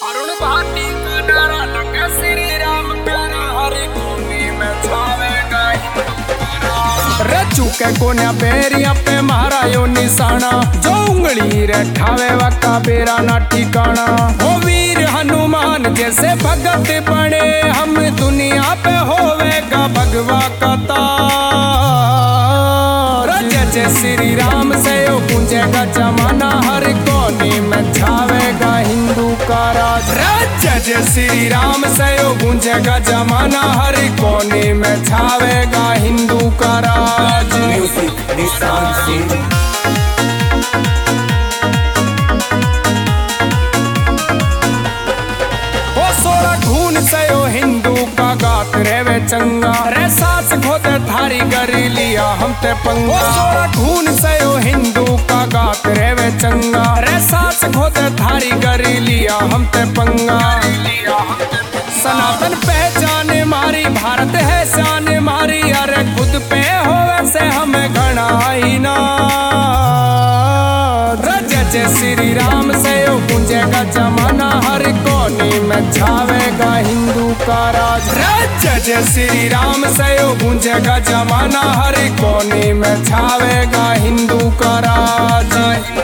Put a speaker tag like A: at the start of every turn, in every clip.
A: अरुण भाटी का नारा लगा श्री राम प्यारा हर कोने में छावेगा रचू के कोन्या बेरिया पे मारा यो निशाना जो उंगली रे ठावे वका बेरा ना ठिकाना हो वीर हनुमान जैसे भगत बने हम दुनिया पे होवेगा भगवा कता जय श्री राम से यो गूंजेगा जमाना हर कोने में छावेगा हिंदू का राज। जय श्री राम से यो गूंजेगा जमाना हर कोने में छावेगा हिंदू का राज।
B: म्यूजिक निशान सिंह
A: खून से यो हिंदू का गात रेवे चंगा रे सास खोदे थारी गरी लिया हम ते पंगा। सोरा खून से यो हिंदू का गात रेवे चंगा रे सास खोदे थारी गरी लिया हम ते पंगा। सनातन पहचान मारी भारत है शान मारी अरे खुद पे हो वैसे हमें घना ही ना। जय श्री राम से यो गूंजेगा जमाना हर कोने में छावेगा हिंदू का राज। जय श्री राम से यो गूंजेगा जमाना हर कोने में छावेगा हिंदू का राज।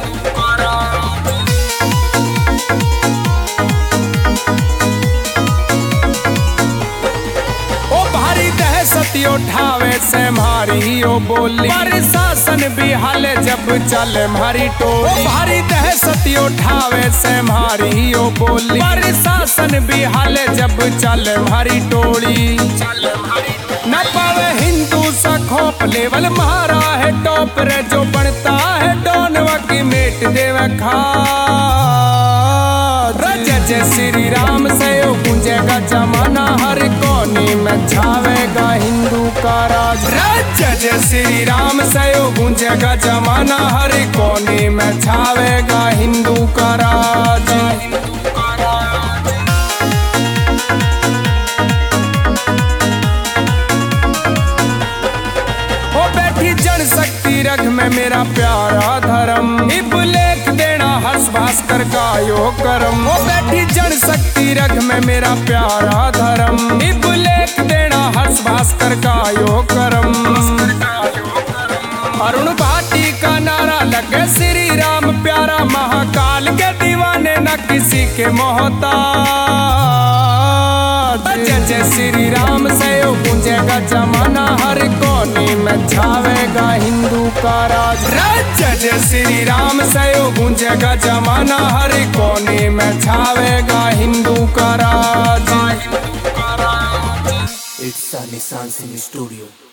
A: सतियो ठावे से मारी ओ बोली शासन भी हाले जब चले मारी टोली। भारी दह सतियो ठावे से मारी ओ बोली शासन भी हाले जब चले मारी टोली। न पावे हिंदू सा खोप लेवल मारा है टॉप रे जो बनता है डोनवा की मेट देवे खा। जय श्री राम से यो गूंजेगा जमाना हर कोने में छावेगा हिंदू का राज। जय श्री राम से यो गूंजेगा जमाना हर कोने में छावेगा हिंदू का राज। ओ बैठी जन शक्ति रग में मेरा प्यारा धर्म इब लेख देना हर्ष भास्कर का यो करम। ओ बैठी जन शक्ति रग में मेरा प्यारा धर्म इब लेख देना हर्ष भास्कर का यो करम। अरुण भाटी का नारा लगे श्री राम प्यारा महाकाल के दीवाने न किसी के मोहताज। जय श्री राम से यो गूंजेगा जमाना हर कोने में छावेगा हिंदू का राज। जय श्री राम से यो गूंजेगा जमाना हर कोने में छावेगा हिंदू का राज।
B: इट्स निशान सिंह स्टूडियो।